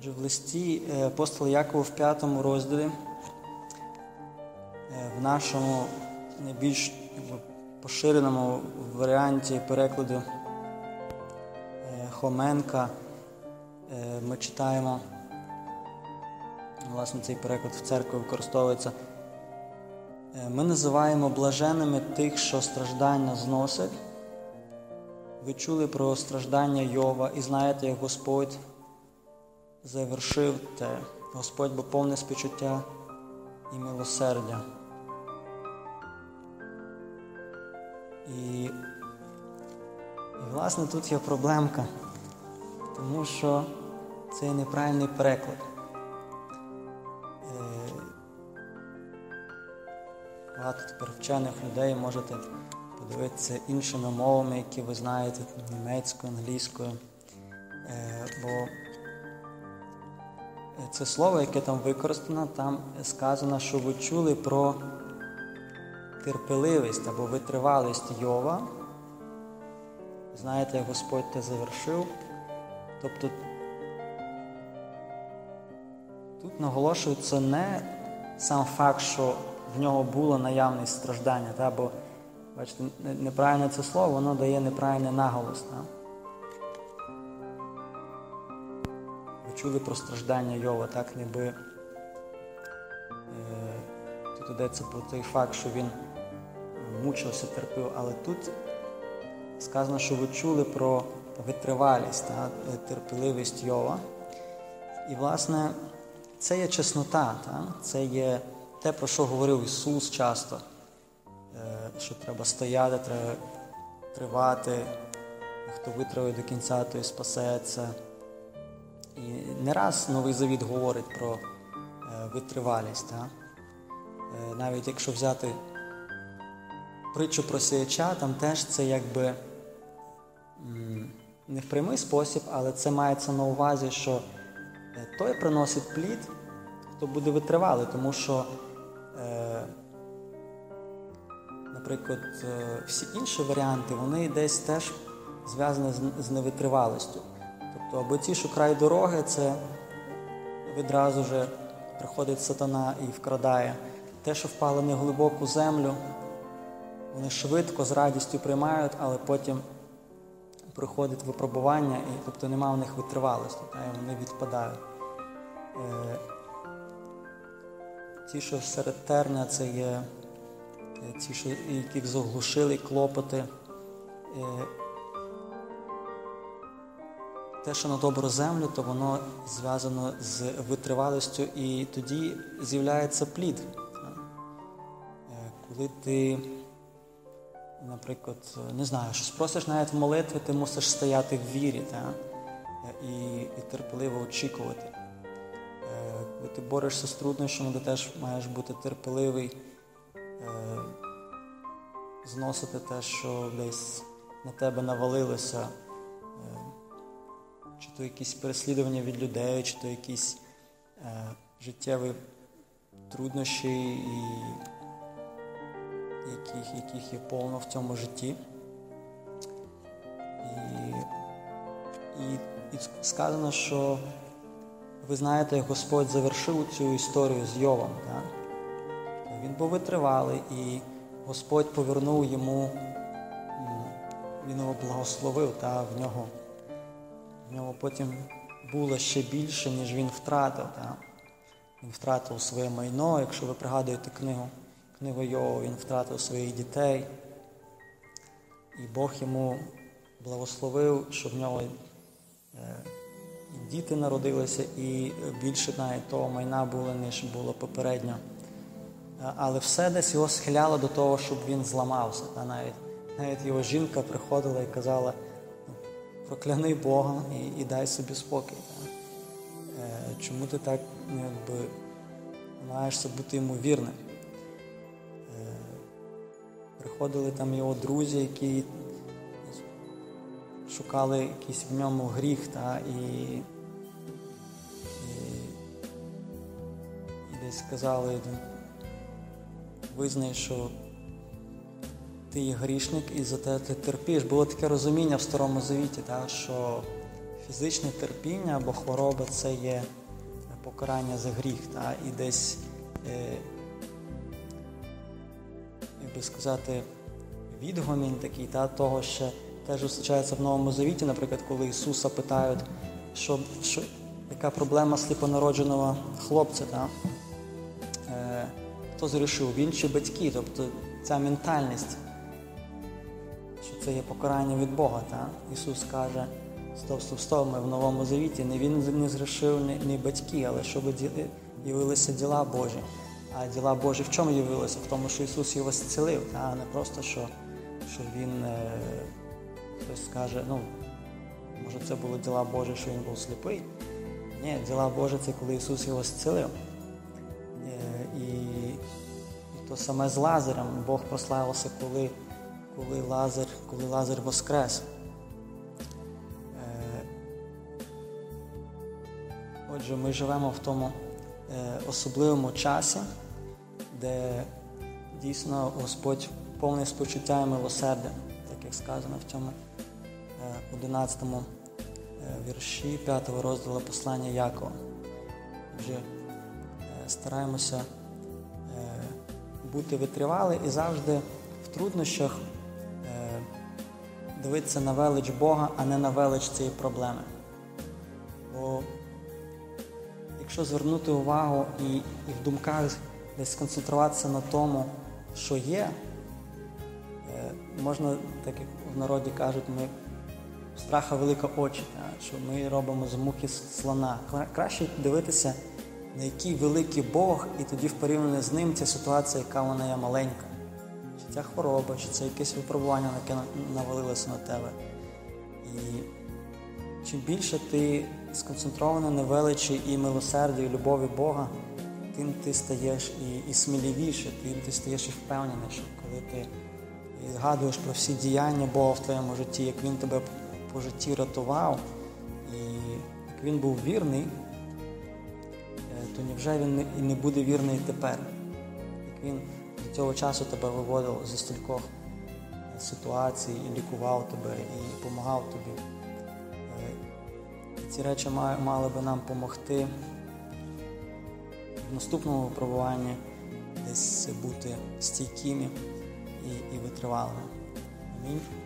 Отже, в листі апостола Якова в 5 розділі, в нашому найбільш поширеному варіанті перекладу Хоменка, ми читаємо, власне, цей переклад в церкві використовується: ми називаємо блаженними тих, що страждання зносять. Ви чули про страждання Йова і знаєте, як Господь завершив те. Господь був повне співчуття і милосердя. І власне, тут є проблемка, тому що це неправильний переклад. Багато тепер вчених людей можете подивитися іншими мовами, які ви знаєте, німецькою, англійською. Бо це слово, яке там використано, там сказано, що ви чули про терпеливість або витривалість Йова. Знаєте, як Господь те завершив. Тобто тут наголошується не сам факт, що в нього було наявність страждання, бо, бачите, неправильне це слово, воно дає неправильний наголос. Ви чули про страждання Йова, так, ніби тут йдеться про той факт, що він мучився, терпів, але тут сказано, що ви чули про витривалість, терпеливість Йова. І, власне, це є чеснота, це є те, про що говорив Ісус часто, що треба стояти, треба тривати, хто витриває до кінця, той спасеться. І не раз Новий Завіт говорить про витривалість. Навіть якщо взяти притчу про сіяча, там теж це якби не в прямий спосіб, але це мається на увазі, що той приносить плід, хто буде витривалий, тому що, наприклад, всі інші варіанти, вони десь теж зв'язані з невитривалістю. Тобто, або ті, що край дороги, це відразу вже приходить сатана і вкрадає. Те, що впало не в глибоку землю, вони швидко, з радістю приймають, але потім приходить випробування, і тобто нема в них витривалості, і вони відпадають. Ті, що серед терня, це є ті, що, яких заглушили клопоти. Те, що на добру землю, то воно зв'язано з витривалістю, і тоді з'являється плід. Коли ти, наприклад, не знаю, щось просиш навіть в молитві, ти мусиш стояти в вірі, і терпеливо очікувати. Коли ти борешся з труднощами, ти теж маєш бути терпеливий, зносити те, що десь на тебе навалилося, чи то якісь переслідування від людей, чи то якісь життєві труднощі, яких є повно в цьому житті. І сказано, що ви знаєте, як Господь завершив цю історію з Йовом. Так? Він був витривалий, і Господь повернув йому, він його благословив, в нього потім було ще більше, ніж він втратив. Так? Він втратив своє майно, якщо ви пригадуєте книгу Йова, він втратив своїх дітей. І Бог йому благословив, що в нього діти народилися, і більше навіть того майна було, ніж було попередньо. Але все десь його схиляло до того, щоб він зламався. Навіть його жінка приходила і казала: прокляни Бога і дай собі спокій. Чому ти так маєшся бути йому вірним? Приходили там його друзі, які шукали якийсь в ньому гріх, і десь сказали: визнай, що ти є грішник і за те ти терпиш. Було таке розуміння в Старому Завіті, що фізичне терпіння або хвороба – це є покарання за гріх, і десь, як би сказати, відгомінь такий, того, що теж зустрічається в Новому Завіті, наприклад, коли Ісуса питають, яка проблема сліпонародженого хлопця, хто згрішив, він чи батьки, тобто ця ментальність, що це є покарання від Бога. Ісус каже, стоп, ми в Новому Завіті, не він не згрішив, ні батьки, але щоб явилися діла Божі. А діла Божі в чому явилися? В тому, що Ісус його зцілив, а не просто, що він, хтось скаже, може це були діла Божі, що він був сліпий. Ні, діла Божі – це коли Ісус його зцілив. І то саме з Лазарем. Бог прославився, коли Лазар воскрес. Отже, ми живемо в тому особливому часі, де дійсно Господь повний спочуття і милосердя, так як сказано в цьому 11 вірші 5 розділу послання Якова. Отже, стараємося бути витривалі і завжди в труднощах дивитися на велич Бога, а не на велич цієї проблеми. Бо якщо звернути увагу і в думках десь сконцентруватися на тому, що є, можна, так як в народі кажуть, ми страха велика очі, що ми робимо з мухи слона. Краще дивитися, на який великий Бог, і тоді в порівнянні з ним ця ситуація, яка вона є маленька. Чи ця хвороба, чи це якесь випробування, яке навалилося на тебе. І чим більше ти сконцентрований на величі і милосерді, і любові Бога, тим ти стаєш і сміливіше, тим ти стаєш і впевненіше, коли ти згадуєш про всі діяння Бога в твоєму житті, як Він тебе по житті рятував, і як Він був вірний, то невже Він і не буде вірний тепер? Як Він до цього часу тебе виводив зі стількох ситуацій, і лікував тебе, і допомагав тобі. Ці речі мали би нам допомогти в наступному випробуванні десь бути стійкими і витривалими. Амінь.